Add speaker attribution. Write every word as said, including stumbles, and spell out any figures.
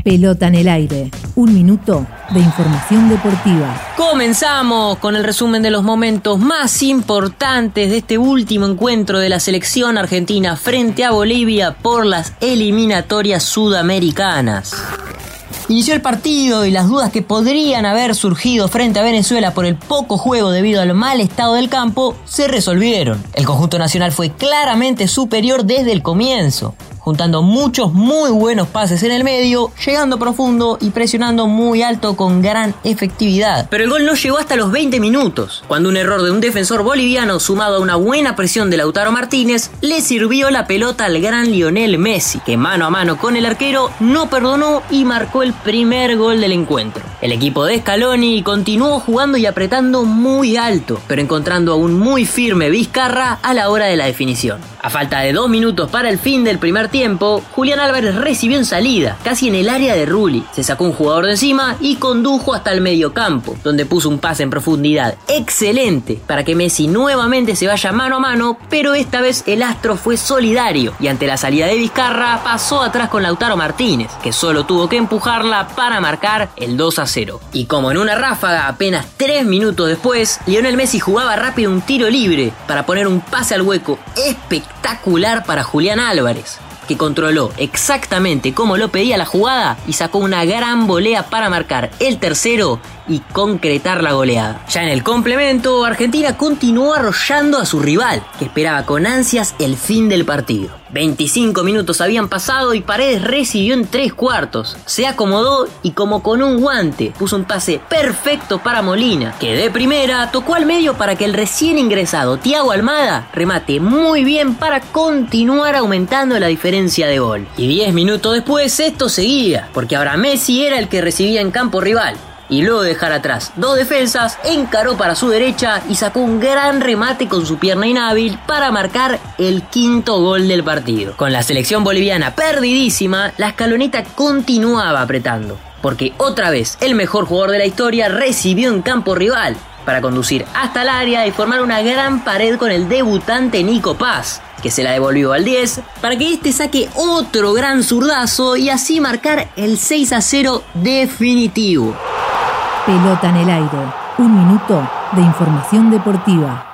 Speaker 1: Pelota en el aire. Un minuto de información deportiva.
Speaker 2: Comenzamos con el resumen de los momentos más importantes de este último encuentro de la selección argentina frente a Bolivia por las eliminatorias sudamericanas. Inició el partido y las dudas que podrían haber surgido frente a Venezuela por el poco juego debido al mal estado del campo se resolvieron. El conjunto nacional fue claramente superior desde el comienzo, juntando muchos muy buenos pases en el medio, llegando profundo y presionando muy alto con gran efectividad. Pero el gol no llegó hasta los veinte minutos, cuando un error de un defensor boliviano sumado a una buena presión de Lautaro Martínez le sirvió la pelota al gran Lionel Messi, que mano a mano con el arquero no perdonó y marcó el primer gol del encuentro. El equipo de Scaloni continuó jugando y apretando muy alto, pero encontrando a un muy firme Vizcarra a la hora de la definición. A falta de dos minutos para el fin del primer tiempo, Julián Álvarez recibió en salida, casi en el área de Rulli. Se sacó un jugador de encima y condujo hasta el mediocampo, donde puso un pase en profundidad excelente para que Messi nuevamente se vaya mano a mano, pero esta vez el astro fue solidario y ante la salida de Vizcarra pasó atrás con Lautaro Martínez, que solo tuvo que empujarla para marcar el dos a cero. Y como en una ráfaga, apenas tres minutos después, Lionel Messi jugaba rápido un tiro libre para poner un pase al hueco espectacular para Julián Álvarez, que controló exactamente como lo pedía la jugada y sacó una gran volea para marcar el tercero y concretar la goleada. Ya en el complemento, Argentina continuó arrollando a su rival, que esperaba con ansias el fin del partido. veinticinco minutos habían pasado y Paredes recibió en tres cuartos. Se acomodó y como con un guante puso un pase perfecto para Molina, que de primera tocó al medio para que el recién ingresado Thiago Almada remate muy bien para continuar aumentando la diferencia de gol. Y diez minutos después esto seguía, porque ahora Messi era el que recibía en campo rival. Y luego de dejar atrás dos defensas, encaró para su derecha y sacó un gran remate con su pierna inhábil para marcar el quinto gol del partido. Con la selección boliviana perdidísima, la escaloneta continuaba apretando, porque otra vez el mejor jugador de la historia recibió en campo rival para conducir hasta el área y formar una gran pared con el debutante Nico Paz, que se la devolvió al diez para que este saque otro gran zurdazo y así marcar el seis a cero definitivo.
Speaker 1: Pelota en el aire. Un minuto de información deportiva.